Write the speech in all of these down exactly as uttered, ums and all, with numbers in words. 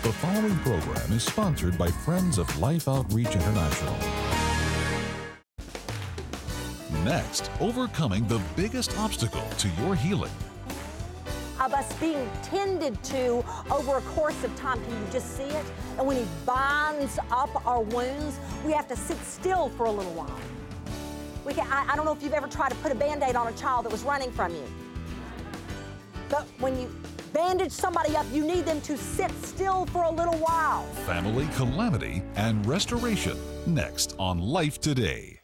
The following program is sponsored by Friends of Life Outreach International. Next, overcoming the biggest obstacle to your healing. Of us being tended to over a course of time. Can you just see it? And when he binds up our wounds, we have to sit still for a little while. We can, I, I don't know if you've ever tried to put a Band-Aid on a child that was running from you. But when you bandage somebody up, you need them to sit still for a little while. Family calamity and restoration. Next on Life Today.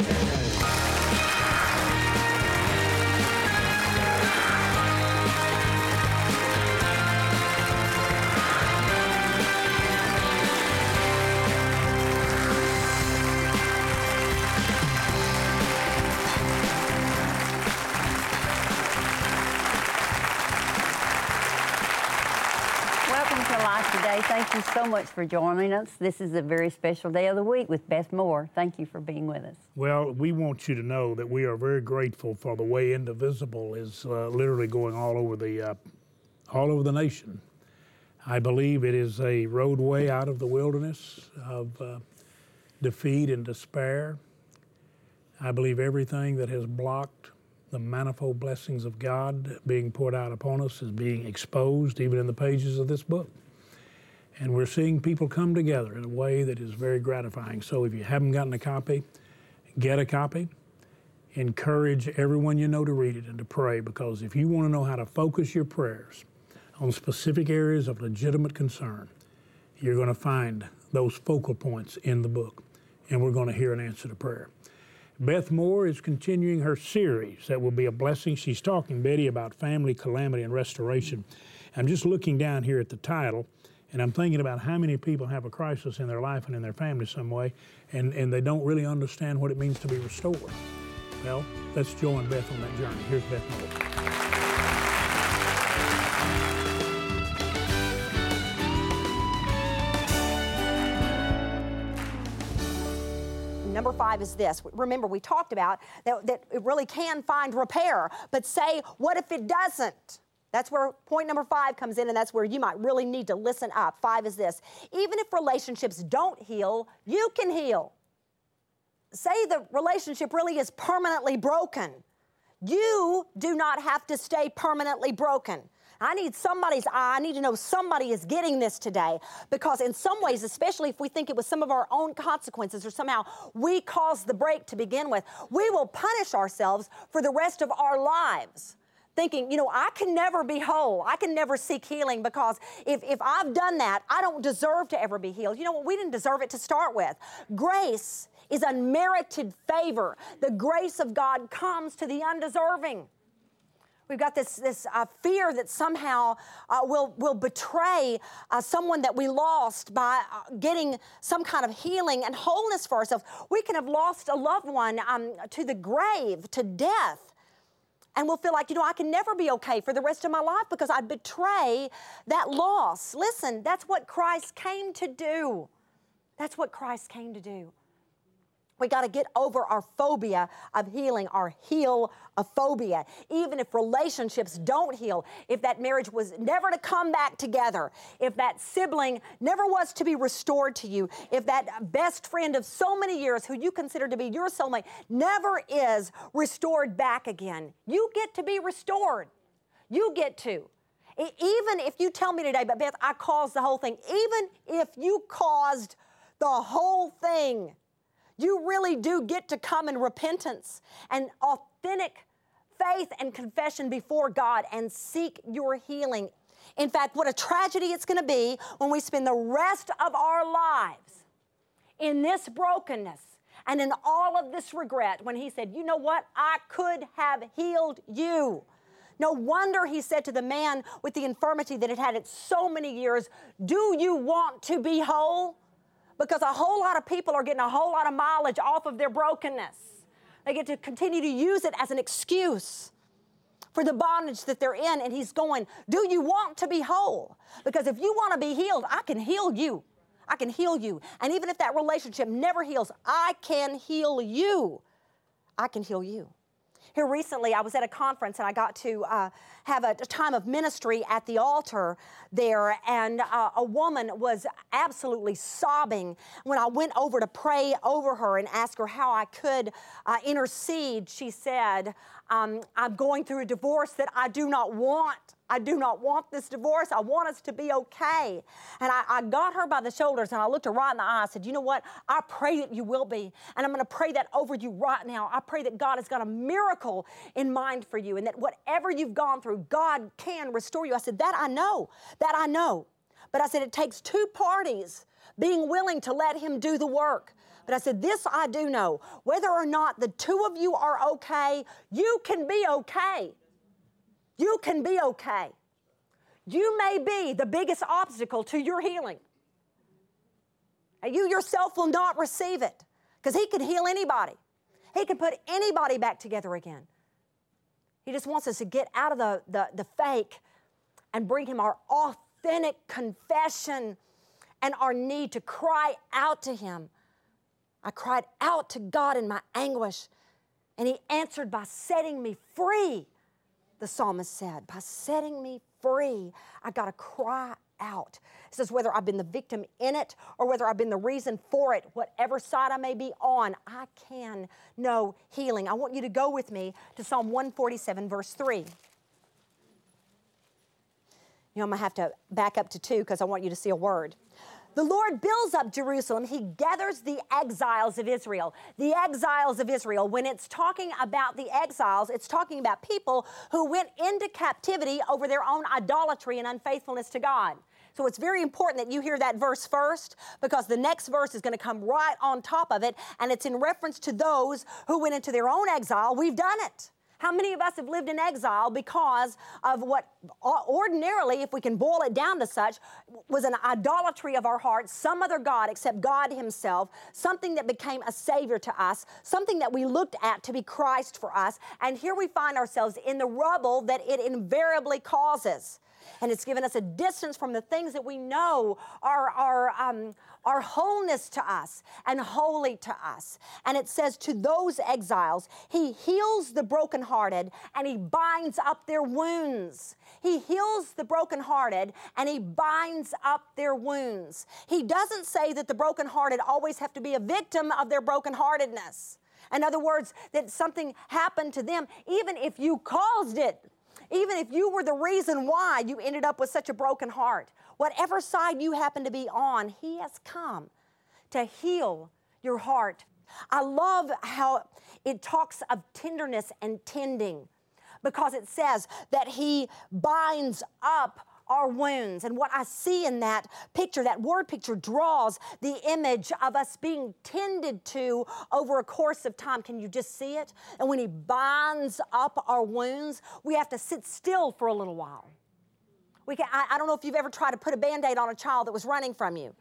Thank you so much for joining us. This is a very special day of the week with Beth Moore. Thank you for being with us. Well, we want you to know that we are very grateful for the way Indivisible is uh, literally going all over the uh, all over the nation. I believe it is a roadway out of the wilderness of uh, defeat and despair. I believe everything that has blocked the manifold blessings of God being poured out upon us is being exposed, even in the pages of this book. And we're seeing people come together in a way that is very gratifying. So if you haven't gotten a copy, get a copy. Encourage everyone you know to read it and to pray, because if you want to know how to focus your prayers on specific areas of legitimate concern, you're going to find those focal points in the book, and we're going to hear an answer to prayer. Beth Moore is continuing her series that will be a blessing. She's talking, Betty, about family calamity and restoration. I'm just looking down here at the title, and I'm thinking about how many people have a crisis in their life and in their family some way, and, and they don't really understand what it means to be restored. Well, let's join Beth on that journey. Here's Beth Moore. Number five is this. Remember, we talked about that, that it really can find repair, but say, what if it doesn't? That's where point number five comes in, and that's where you might really need to listen up. Five is this. Even if relationships don't heal, you can heal. Say the relationship really is permanently broken. You do not have to stay permanently broken. I need somebody's eye. I need to know somebody is getting this today, because in some ways, especially if we think it was some of our own consequences or somehow we caused the break to begin with, we will punish ourselves for the rest of our lives. Thinking, you know, I can never be whole. I can never seek healing, because if, if I've done that, I don't deserve to ever be healed. You know what? We didn't deserve it to start with. Grace is unmerited favor. The grace of God comes to the undeserving. We've got this, this uh, fear that somehow uh, we'll, we'll betray uh, someone that we lost by uh, getting some kind of healing and wholeness for ourselves. We can have lost a loved one um, to the grave, to death. And we'll feel like, you know, I can never be okay for the rest of my life because I betray that loss. Listen, that's what Christ came to do. That's what Christ came to do. We got to get over our phobia of healing, our heal-ophobia. Even if relationships don't heal, if that marriage was never to come back together, if that sibling never was to be restored to you, if that best friend of so many years who you consider to be your soulmate never is restored back again, you get to be restored. You get to. Even if you tell me today, but Beth, I caused the whole thing, even if you caused the whole thing, you really do get to come in repentance and authentic faith and confession before God and seek your healing. In fact, what a tragedy it's going to be when we spend the rest of our lives in this brokenness and in all of this regret, when he said, you know what? I could have healed you. No wonder he said to the man with the infirmity that had had it so many years, do you want to be whole? Because a whole lot of people are getting a whole lot of mileage off of their brokenness. They get to continue to use it as an excuse for the bondage that they're in. And he's going, do you want to be whole? Because if you want to be healed, I can heal you. I can heal you. And even if that relationship never heals, I can heal you. I can heal you. Here recently, I was at a conference and I got to uh, have a, a time of ministry at the altar there, and uh, a woman was absolutely sobbing. When I went over to pray over her and ask her how I could uh, intercede, she said, um, I'm going through a divorce that I do not want. I do not want this divorce. I want us to be okay. And I, I got her by the shoulders and I looked her right in the eye. I said, you know what? I pray that you will be. And I'm going to pray that over you right now. I pray that God has got a miracle in mind for you and that whatever you've gone through, God can restore you. I said, that I know. That I know. But I said, it takes two parties being willing to let him do the work. But I said, this I do know. Whether or not the two of you are okay, you can be okay. You can be okay. You may be the biggest obstacle to your healing. And you yourself will not receive it because he can heal anybody. He can put anybody back together again. He just wants us to get out of the, the, the fake and bring him our authentic confession and our need to cry out to him. I cried out to God in my anguish, and he answered by setting me free. The psalmist said, by setting me free, I got to cry out. It says whether I've been the victim in it or whether I've been the reason for it, whatever side I may be on, I can know healing. I want you to go with me to Psalm one forty-seven, verse three. You know, I'm going to have to back up to two because I want you to see a word. The Lord builds up Jerusalem. He gathers the exiles of Israel. The exiles of Israel. When it's talking about the exiles, it's talking about people who went into captivity over their own idolatry and unfaithfulness to God. So it's very important that you hear that verse first because the next verse is going to come right on top of it, and it's in reference to those who went into their own exile. We've done it. How many of us have lived in exile because of what ordinarily, if we can boil it down to such, was an idolatry of our hearts, some other God except God himself, something that became a savior to us, something that we looked at to be Christ for us, and here we find ourselves in the rubble that it invariably causes. And it's given us a distance from the things that we know are, are, um, are wholeness to us and holy to us. And it says to those exiles, he heals the brokenhearted and he binds up their wounds. He heals the brokenhearted and he binds up their wounds. He doesn't say that the brokenhearted always have to be a victim of their brokenheartedness. In other words, that something happened to them, even if you caused it. Even if you were the reason why you ended up with such a broken heart, whatever side you happen to be on, he has come to heal your heart. I love how it talks of tenderness and tending because it says that he binds up our wounds. And what I see in that picture, that word picture draws the image of us being tended to over a course of time. Can you just see it? And when he binds up our wounds, we have to sit still for a little while. We can, I, I don't know if you've ever tried to put a Band-Aid on a child that was running from you.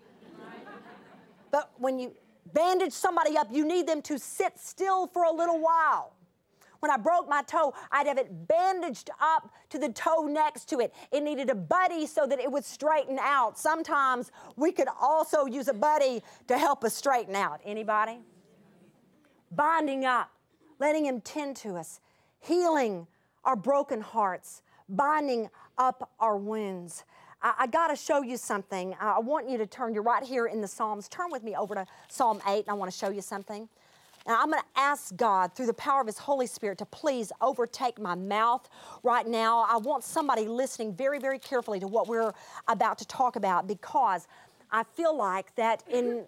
But when you bandage somebody up, you need them to sit still for a little while. When I broke my toe, I'd have it bandaged up to the toe next to it. It needed a buddy so that it would straighten out. Sometimes we could also use a buddy to help us straighten out. Anybody? Binding up, letting him tend to us, healing our broken hearts, binding up our wounds. I, I got to show you something. I, I want you to turn, you're right here in the Psalms. Turn with me over to Psalm eight, and I want to show you something. And I'm going to ask God, through the power of his Holy Spirit, to please overtake my mouth right now. I want somebody listening very, very carefully to what we're about to talk about because I feel like that in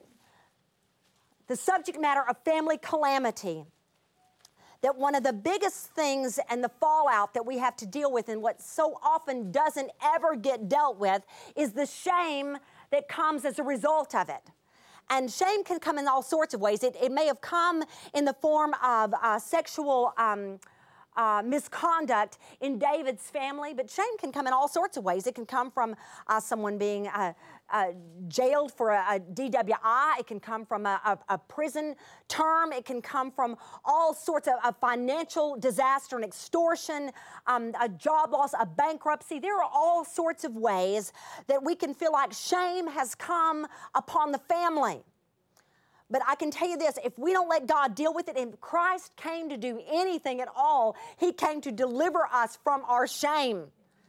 the subject matter of family calamity, that one of the biggest things and the fallout that we have to deal with and what so often doesn't ever get dealt with is the shame that comes as a result of it. And shame can come in all sorts of ways. It, it may have come in the form of uh, sexual um, uh, misconduct in David's family, but shame can come in all sorts of ways. It can come from uh, someone being uh, uh, jailed for a, a D W I. It can come from a, a, a prison term. It can come from all sorts of, of financial disaster and extortion, um, a job loss, a bankruptcy. There are all sorts of ways that we can feel like shame has come upon the family. But I can tell you this, if we don't let God deal with it, and Christ came to do anything at all, He came to deliver us from our shame.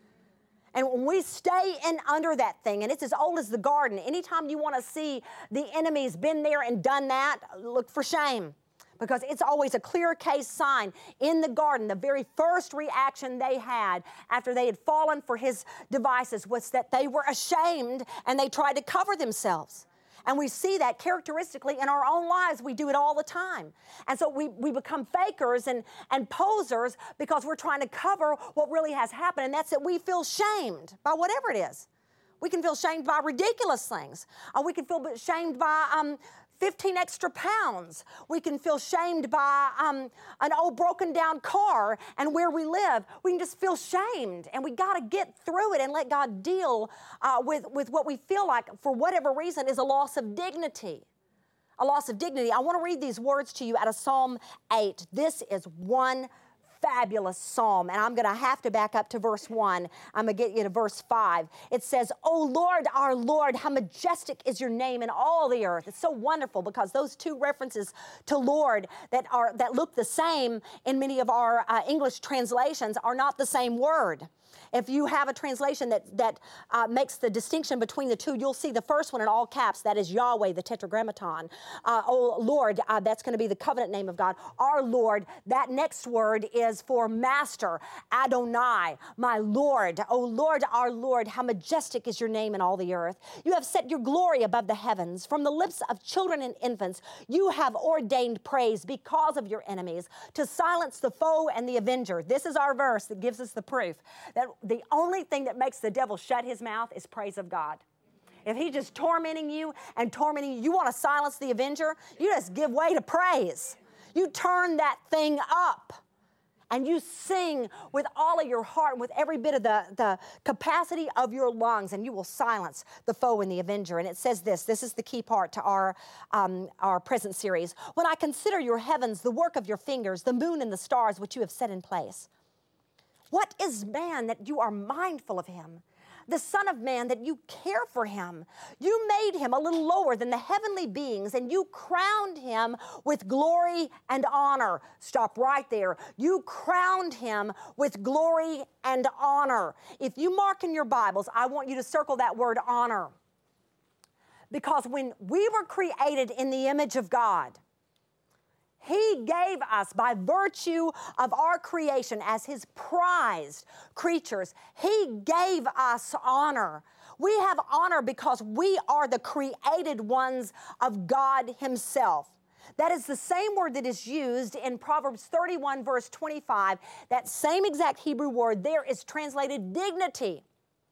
And when we stay in under that thing, and it's as old as the garden, anytime you want to see the enemy's been there and done that, look for shame. Because it's always a clear case sign. In the garden, the very first reaction they had after they had fallen for his devices was that they were ashamed and they tried to cover themselves. And we see that characteristically in our own lives. We do it all the time. And so we, we become fakers and, and posers because we're trying to cover what really has happened. And that's that we feel shamed by whatever it is. We can feel shamed by ridiculous things. Or we can feel shamed by um, fifteen extra pounds. We can feel shamed by um, an old broken down car and where we live. We can just feel shamed, and we got to get through it and let God deal uh, with, with what we feel like, for whatever reason, is a loss of dignity. A loss of dignity. I want to read these words to you out of Psalm eight. This is one fabulous psalm, and I'm going to have to back up to verse one. I'm going to get you to verse five. It says, "O Lord, our Lord, how majestic is your name in all the earth." It's so wonderful because those two references to Lord that are that look the same in many of our uh, English translations are not the same word. If you have a translation that, that uh, makes the distinction between the two, you'll see the first one in all caps. That is Yahweh, the Tetragrammaton. Uh, oh, Lord, uh, that's going to be the covenant name of God. Our Lord, that next word is for master, Adonai, my Lord. Oh, Lord, our Lord, how majestic is your name in all the earth. You have set your glory above the heavens. From the lips of children and infants, you have ordained praise because of your enemies, to silence the foe and the avenger. This is our verse that gives us the proof that the only thing that makes the devil shut his mouth is praise of God. If he's just tormenting you and tormenting you, you want to silence the avenger, you just give way to praise. You turn that thing up and you sing with all of your heart, with every bit of the, the capacity of your lungs, and you will silence the foe and the avenger. And it says this, this is the key part to our, um, our present series. "When I consider your heavens, the work of your fingers, the moon and the stars which you have set in place. What is man that you are mindful of him? The Son of Man that you care for him? You made him a little lower than the heavenly beings, and you crowned him with glory and honor." Stop right there. You crowned him with glory and honor. If you mark in your Bibles, I want you to circle that word honor. Because when we were created in the image of God, He gave us, by virtue of our creation as His prized creatures, He gave us honor. We have honor because we are the created ones of God Himself. That is the same word that is used in Proverbs thirty-one, verse twenty-five. That same exact Hebrew word there is translated dignity.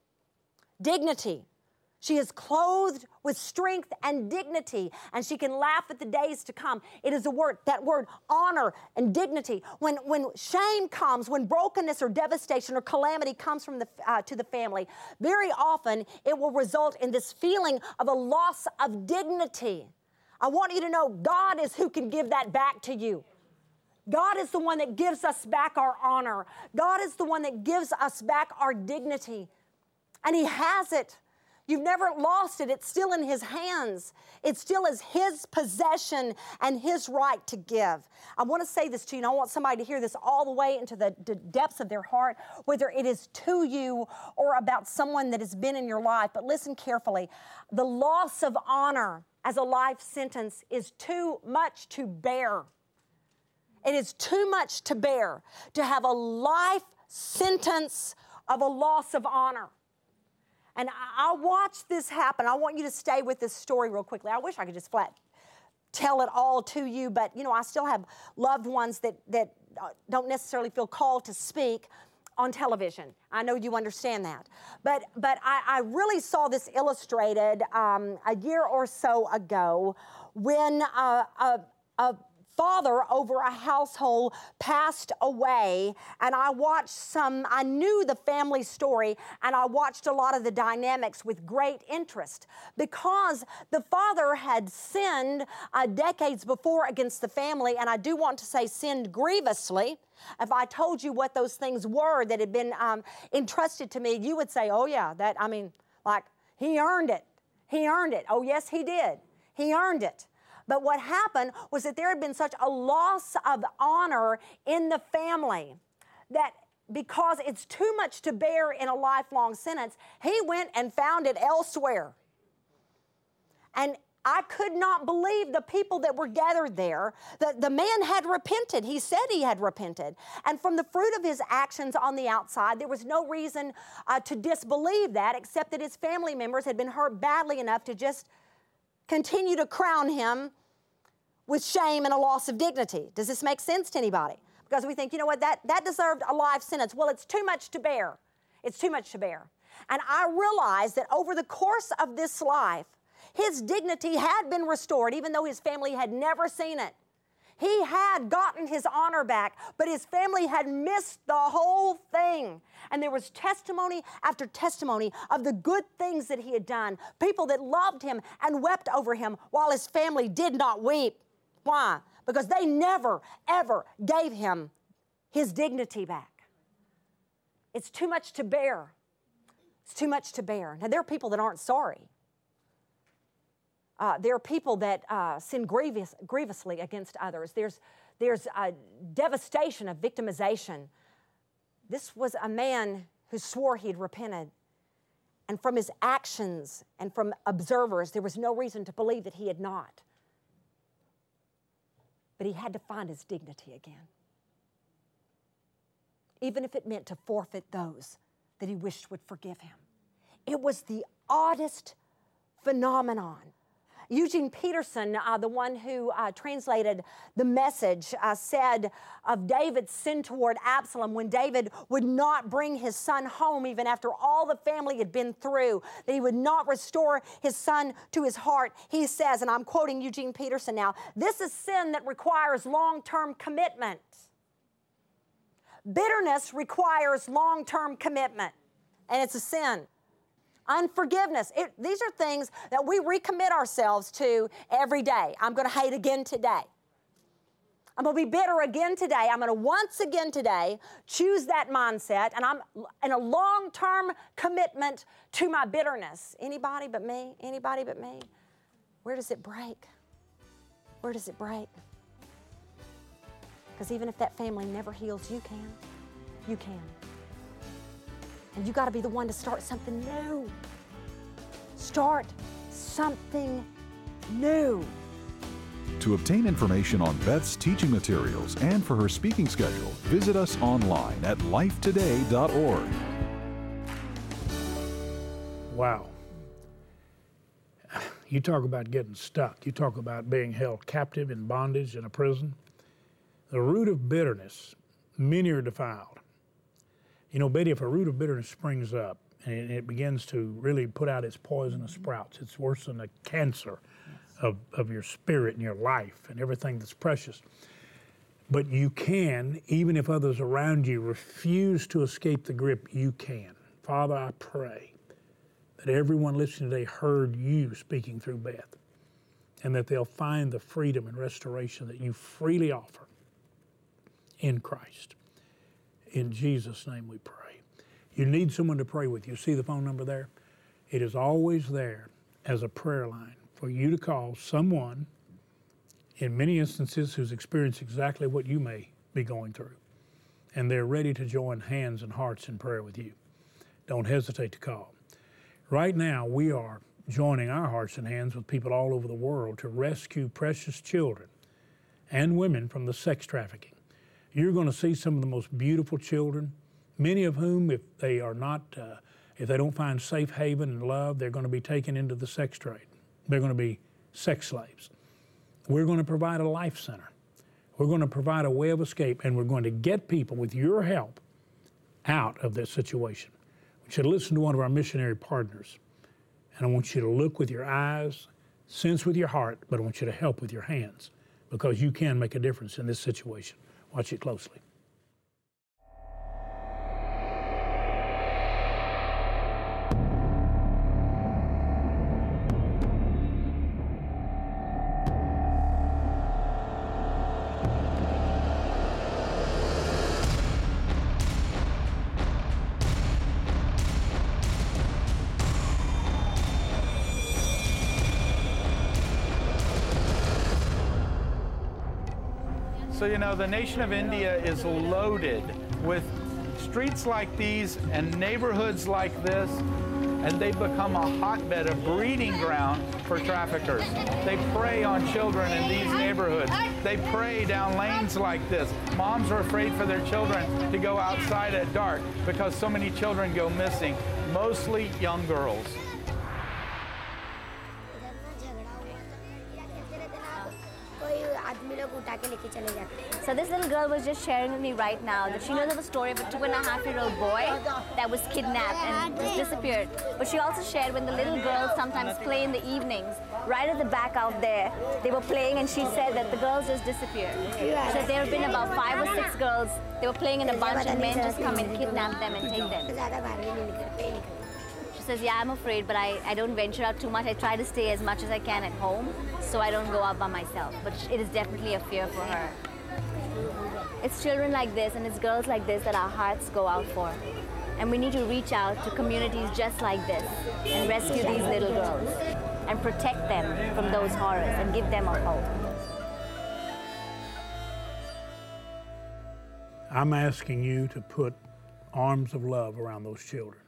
Dignity. She is clothed with strength and dignity, and she can laugh at the days to come. It is a word, that word, honor and dignity. When, when shame comes, when brokenness or devastation or calamity comes from the, uh, to the family, very often it will result in this feeling of a loss of dignity. I want you to know God is who can give that back to you. God is the one that gives us back our honor. God is the one that gives us back our dignity, and He has it. You've never lost it. It's still in His hands. It still is His possession and His right to give. I want to say this to you, and I want somebody to hear this all the way into the, the depths of their heart, whether it is to you or about someone that has been in your life. But listen carefully. The loss of honor as a life sentence is too much to bear. It is too much to bear to have a life sentence of a loss of honor. And I, I watched this happen. I want you to stay with this story real quickly. I wish I could just flat tell it all to you, but you know, I still have loved ones that, that don't necessarily feel called to speak on television. I know you understand that. But, but I, I really saw this illustrated um, a year or so ago when uh, a, a father over a household passed away, and I watched some, I knew the family story, and I watched a lot of the dynamics with great interest because the father had sinned uh, decades before against the family, and I do want to say sinned grievously. If I told you what those things were that had been um, entrusted to me, you would say, oh yeah, that, I mean, like, he earned it. He earned it. Oh yes, he did. He earned it. But what happened was that there had been such a loss of honor in the family that because it's too much to bear in a lifelong sentence, he went and found it elsewhere. And I could not believe the people that were gathered there. The, the man had repented. He said he had repented. And from the fruit of his actions on the outside, there was no reason uh, to disbelieve that, except that his family members had been hurt badly enough to just continue to crown him with shame and a loss of dignity. Does this make sense to anybody? Because we think, you know what, that, that deserved a life sentence. Well, it's too much to bear. It's too much to bear. And I realized that over the course of this life, his dignity had been restored, even though his family had never seen it. He had gotten his honor back, but his family had missed the whole thing. And there was testimony after testimony of the good things that he had done, people that loved him and wept over him while his family did not weep. Why? Because they never, ever gave him his dignity back. It's too much to bear. It's too much to bear. Now, there are people that aren't sorry. Uh, there are people that uh, sin grievous, grievously against others. There's, there's a devastation of victimization. This was a man who swore he'd repented. And from his actions and from observers, there was no reason to believe that he had not. But he had to find his dignity again. Even if it meant to forfeit those that he wished would forgive him. It was the oddest phenomenon. Eugene Peterson, uh, the one who uh, translated the Message, uh, said of David's sin toward Absalom when David would not bring his son home even after all the family had been through, that he would not restore his son to his heart. He says, and I'm quoting Eugene Peterson now, "This is sin that requires long-term commitment. Bitterness requires long-term commitment, and it's a sin. Unforgiveness, it, these are things that we recommit ourselves to every day. I'm going to hate again today. I'm going to be bitter again today. I'm going to once again today choose that mindset, and I'm in a long-term commitment to my bitterness. Anybody but me? Anybody but me? Where does it break? Where does it break? Because even if that family never heals, you can. You can. And you got to be the one to start something new. Start something new. To obtain information on Beth's teaching materials and for her speaking schedule, visit us online at life today dot org. Wow. You talk about getting stuck. You talk about being held captive in bondage in a prison. The root of bitterness, many are defiled. You know, Betty, if a root of bitterness springs up and it begins to really put out its poisonous sprouts, it's worse than a cancer of, of your spirit and your life and everything that's precious. But you can, even if others around you refuse to escape the grip, you can. Father, I pray that everyone listening today heard you speaking through Beth, and that they'll find the freedom and restoration that you freely offer in Christ. In Jesus' name we pray. You need someone to pray with. You see the phone number there? It is always there as a prayer line for you to call someone, in many instances, who's experienced exactly what you may be going through. And they're ready to join hands and hearts in prayer with you. Don't hesitate to call. Right now, we are joining our hearts and hands with people all over the world to rescue precious children and women from the sex trafficking. You're going to see some of the most beautiful children, many of whom, if they are not, uh, if they don't find safe haven and love, they're going to be taken into the sex trade. They're going to be sex slaves. We're going to provide a life center. We're going to provide a way of escape, and we're going to get people, with your help, out of this situation. I want you to listen to one of our missionary partners, and I want you to look with your eyes, sense with your heart, but I want you to help with your hands, because you can make a difference in this situation. Watch it closely. So, you know, the nation of India is loaded with streets like these and neighborhoods like this, and they become a hotbed, a breeding ground for traffickers. They prey on children in these neighborhoods. They prey down lanes like this. Moms are afraid for their children to go outside at dark because so many children go missing, mostly young girls. So this little girl was just sharing with me right now that she knows of a story of a two and a half year old boy that was kidnapped and just disappeared. But she also shared when the little girls sometimes play in the evenings, right at the back out there, they were playing and she said that the girls just disappeared. So there have been about five or six girls, they were playing in a bunch and men just come and kidnap them and take them. She says, yeah, I'm afraid, but I, I don't venture out too much. I try to stay as much as I can at home, so I don't go out by myself. But it is definitely a fear for her. It's children like this and it's girls like this that our hearts go out for. And we need to reach out to communities just like this and rescue these little girls and protect them from those horrors and give them a hope. I'm asking you to put arms of love around those children.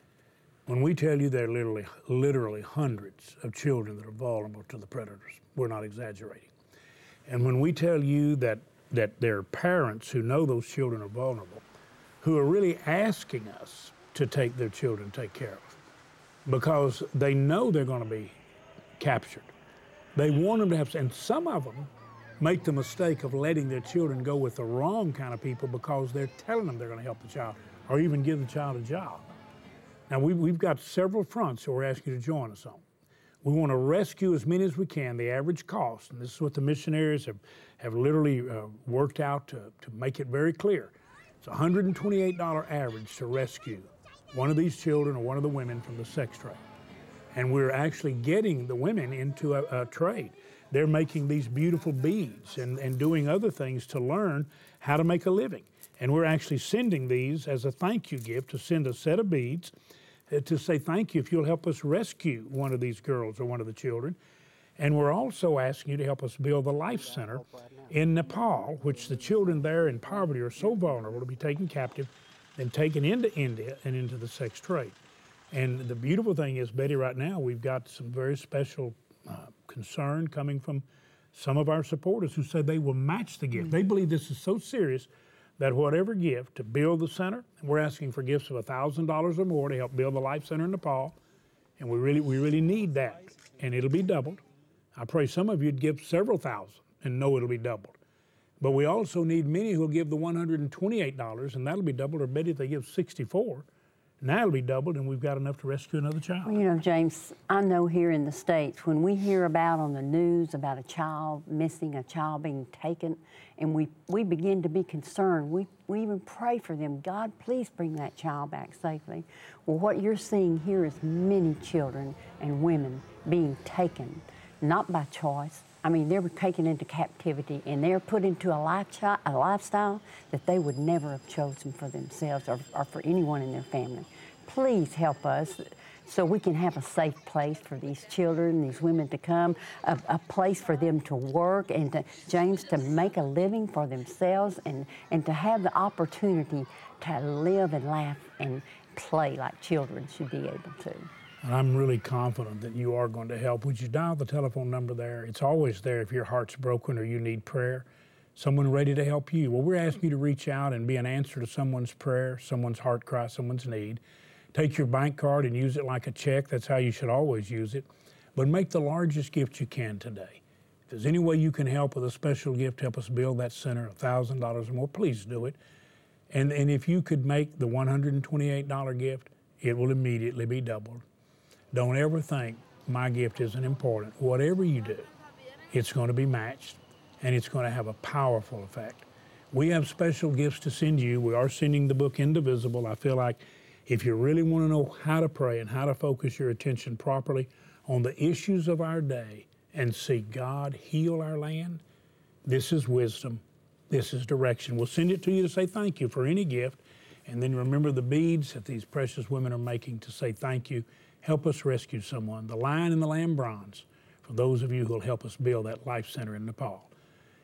When we tell you there are literally, literally hundreds of children that are vulnerable to the predators, we're not exaggerating. And when we tell you that, that there are parents who know those children are vulnerable, who are really asking us to take their children, take care of them, because they know they're going to be captured. They want them to have, and some of them make the mistake of letting their children go with the wrong kind of people because they're telling them they're going to help the child or even give the child a job. Now, we, we've got several fronts that we're asking you to join us on. We want to rescue as many as we can. The average cost, and this is what the missionaries have, have literally uh, worked out to, to make it very clear. It's one hundred twenty-eight dollars average to rescue one of these children or one of the women from the sex trade. And we're actually getting the women into a, a trade. They're making these beautiful beads and, and doing other things to learn how to make a living. And we're actually sending these as a thank you gift to send a set of beads to say thank you if you'll help us rescue one of these girls or one of the children. And we're also asking you to help us build the Life Center in Nepal, which the children there in poverty are so vulnerable to be taken captive and taken into India and into the sex trade. And the beautiful thing is, Betty, right now we've got some very special uh, concern coming from some of our supporters who say they will match the gift. Mm-hmm. They believe this is so serious that whatever gift to build the center, and we're asking for gifts of one thousand dollars or more to help build the Life Center in Nepal, and we really, we really need that, and it'll be doubled. I pray some of you'd give several thousand and know it'll be doubled. But we also need many who'll give the one hundred twenty-eight dollars, and that'll be doubled, or maybe if they give sixty-four, now it'll be doubled, and we've got enough to rescue another child. Well, you know, James, I know here in the States, when we hear about on the news about a child missing, a child being taken, and we, we begin to be concerned, we, we even pray for them. God, please bring that child back safely. Well, what you're seeing here is many children and women being taken, not by choice. I mean, they were taken into captivity, and they're put into a, life a lifestyle that they would never have chosen for themselves or, or for anyone in their family. Please help us so we can have a safe place for these children, these women to come, a, a place for them to work and, to, James, to make a living for themselves and, and to have the opportunity to live and laugh and play like children should be able to. And I'm really confident that you are going to help. Would you dial the telephone number there? It's always there if your heart's broken or you need prayer. Someone ready to help you. Well, we're asking you to reach out and be an answer to someone's prayer, someone's heart cry, someone's need. Take your bank card and use it like a check. That's how you should always use it. But make the largest gift you can today. If there's any way you can help with a special gift to help us build that center, one thousand dollars or more, please do it. And, and if you could make the one hundred twenty-eight dollars gift, it will immediately be doubled. Don't ever think my gift isn't important. Whatever you do, it's going to be matched, and it's going to have a powerful effect. We have special gifts to send you. We are sending the book Indivisible. I feel like if you really want to know how to pray and how to focus your attention properly on the issues of our day and see God heal our land, this is wisdom. This is direction. We'll send it to you to say thank you for any gift, and then remember the beads that these precious women are making to say thank you. Help us rescue someone. The Lion and the Lamb bronze for those of you who will help us build that Life Center in Nepal.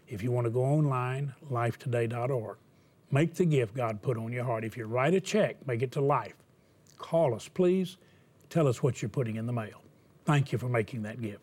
If you want to go online, life today dot org. Make the gift God put on your heart. If you write a check, make it to Life. Call us, please. Tell us what you're putting in the mail. Thank you for making that gift.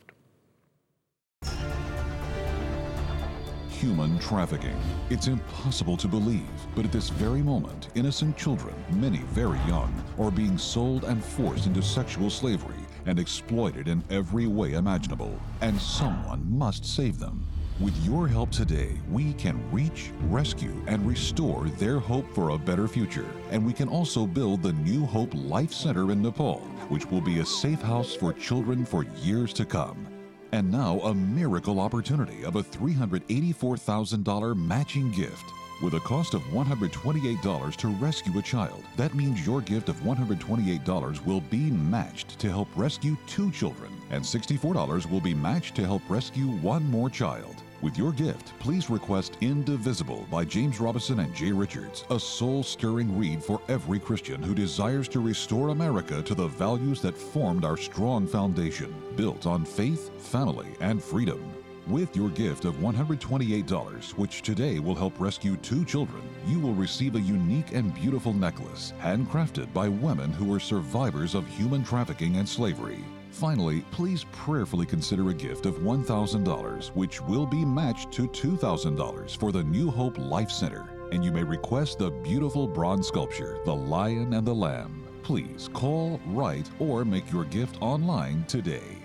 Human trafficking. It's impossible to believe, but at this very moment, innocent children, many very young, are being sold and forced into sexual slavery and exploited in every way imaginable. And someone must save them. With your help today, we can reach, rescue, and restore their hope for a better future. And we can also build the New Hope Life Center in Nepal, which will be a safe house for children for years to come. And now a miracle opportunity of a three hundred eighty-four thousand dollars matching gift. With a cost of one hundred twenty-eight dollars to rescue a child, that means your gift of one hundred twenty-eight dollars will be matched to help rescue two children, and sixty-four dollars will be matched to help rescue one more child. With your gift, please request Indivisible by James Robison and Jay Richards, a soul-stirring read for every Christian who desires to restore America to the values that formed our strong foundation, built on faith, family, and freedom. With your gift of one hundred twenty-eight dollars, which today will help rescue two children, you will receive a unique and beautiful necklace, handcrafted by women who are survivors of human trafficking and slavery. Finally, please prayerfully consider a gift of one thousand dollars, which will be matched to two thousand dollars for the New Hope Life Center. And you may request the beautiful bronze sculpture, The Lion and the Lamb. Please call, write, or make your gift online today.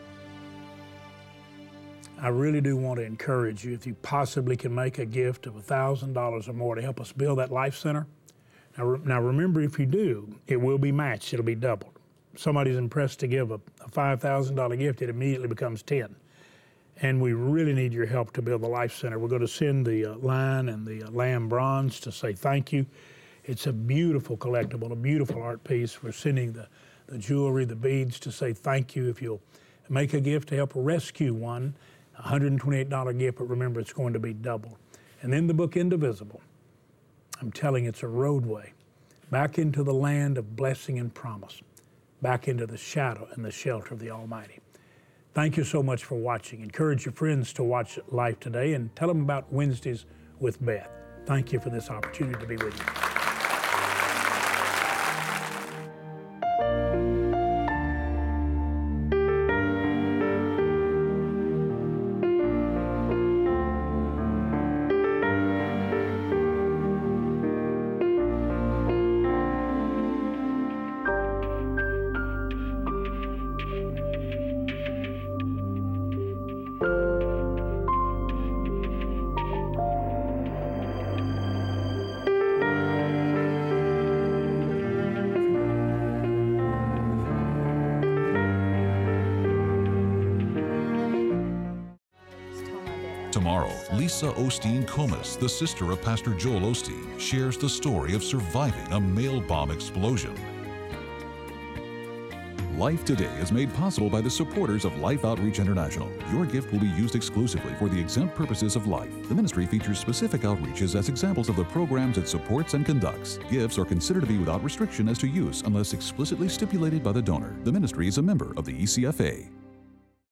I really do want to encourage you, if you possibly can make a gift of one thousand dollars or more to help us build that Life Center. Now, re- now remember, if you do, it will be matched. It'll be doubled. Somebody's impressed to give a, a five thousand dollars gift, it immediately becomes ten. And we really need your help to build the Life Center. We're going to send the uh, lion and the uh, lamb bronze to say thank you. It's a beautiful collectible, a beautiful art piece. We're sending the, the jewelry, the beads to say thank you. If you'll make a gift to help rescue one, one hundred twenty-eight dollars gift, but remember, it's going to be doubled. And then the book Indivisible. I'm telling you, it's a roadway back into the land of blessing and promise, back into the shadow and the shelter of the Almighty. Thank you so much for watching. Encourage your friends to watch Life Today and tell them about Wednesdays with Beth. Thank you for this opportunity to be with you. Tomorrow, Lisa Osteen Comas, the sister of Pastor Joel Osteen, shares the story of surviving a mail bomb explosion. Life Today is made possible by the supporters of Life Outreach International. Your gift will be used exclusively for the exempt purposes of Life. The ministry features specific outreaches as examples of the programs it supports and conducts. Gifts are considered to be without restriction as to use unless explicitly stipulated by the donor. The ministry is a member of the E C F A.